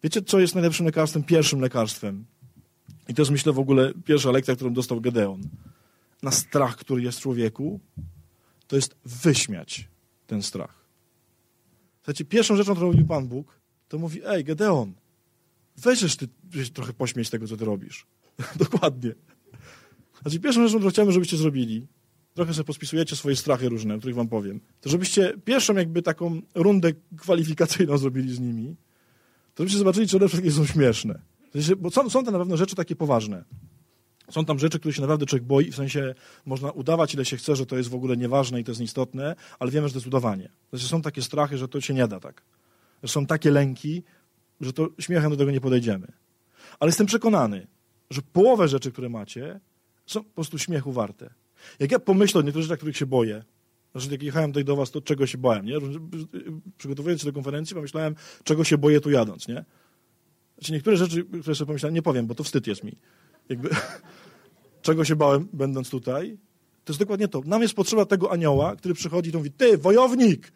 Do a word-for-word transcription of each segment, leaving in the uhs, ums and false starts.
Wiecie, co jest najlepszym lekarstwem? Pierwszym lekarstwem. I to jest, myślę, w ogóle pierwsza lekcja, którą dostał Gedeon. Na strach, który jest w człowieku, to jest wyśmiać ten strach. Słuchajcie, pierwszą rzeczą, którą robił Pan Bóg, to mówi, ej, Gedeon, weźesz ty trochę pośmieć tego, co ty robisz. Dokładnie. Znaczy, pierwszą rzeczą, którą chciałbym, żebyście zrobili, trochę sobie pospisujecie swoje strachy różne, o których wam powiem, to żebyście pierwszą jakby taką rundę kwalifikacyjną zrobili z nimi, to żebyście zobaczyli, czy one wszystkie są śmieszne. W sensie, bo są, są tam na pewno rzeczy takie poważne. Są tam rzeczy, których się naprawdę człowiek boi, w sensie można udawać, ile się chce, że to jest w ogóle nieważne i to jest nieistotne, ale wiemy, że to jest udawanie. W sensie są takie strachy, że to się nie da tak. Że są takie lęki, że to śmiechem do tego nie podejdziemy. Ale jestem przekonany, że połowę rzeczy, które macie, są po prostu śmiechu warte. Jak ja pomyślę o niektórych rzeczach, których się boję, znaczy jak jechałem tutaj do was, to czego się bałem, nie? Przygotowując się do konferencji, pomyślałem, czego się boję tu jadąc, nie? Znaczy niektóre rzeczy, które sobie pomyślałem, nie powiem, bo to wstyd jest mi. Jakby, czego się bałem, będąc tutaj, to jest dokładnie to. Nam jest potrzeba tego anioła, który przychodzi i to mówi, ty, wojownik!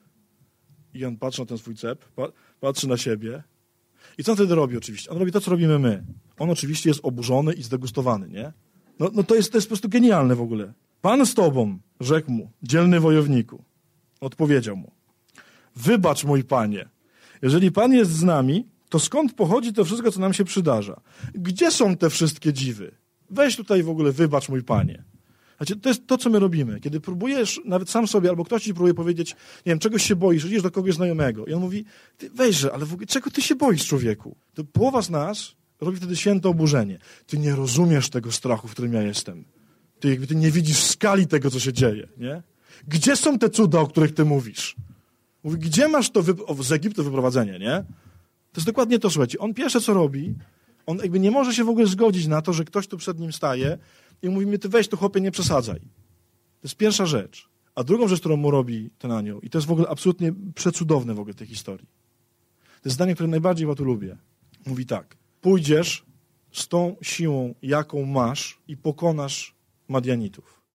I on patrzy na ten swój cep, patrzy na siebie. I co on wtedy robi oczywiście? On robi to, co robimy my. On oczywiście jest oburzony i zdegustowany, nie? No, no to, jest, to jest po prostu genialne w ogóle. Pan z tobą, rzekł mu, dzielny wojowniku. Odpowiedział mu, wybacz, mój panie, jeżeli pan jest z nami, to skąd pochodzi to wszystko, co nam się przydarza? Gdzie są te wszystkie dziwy? Weź tutaj w ogóle, wybacz, mój panie. Znaczy, to jest to, co my robimy. Kiedy próbujesz, nawet sam sobie, albo ktoś ci próbuje powiedzieć, nie wiem, czegoś się boisz, idziesz do kogoś znajomego i on mówi, ty weźże, ale w ogóle, czego ty się boisz, człowieku? To połowa z nas robi wtedy święte oburzenie. Ty nie rozumiesz tego strachu, w którym ja jestem. Ty jakby ty nie widzisz skali tego, co się dzieje, nie? Gdzie są te cuda, o których ty mówisz? Mówi, gdzie masz to wy... o, z Egiptu wyprowadzenie, nie? To jest dokładnie to, słuchajcie. On pierwsze, co robi, on jakby nie może się w ogóle zgodzić na to, że ktoś tu przed nim staje i mówi mi, ty weź tu, chłopie, nie przesadzaj. To jest pierwsza rzecz. A drugą rzecz, którą mu robi ten anioł, i to jest w ogóle absolutnie przecudowne w ogóle tej historii. To jest zdanie, które najbardziej ja tu lubię. Mówi tak. Pójdziesz z tą siłą, jaką masz i pokonasz Madianitów.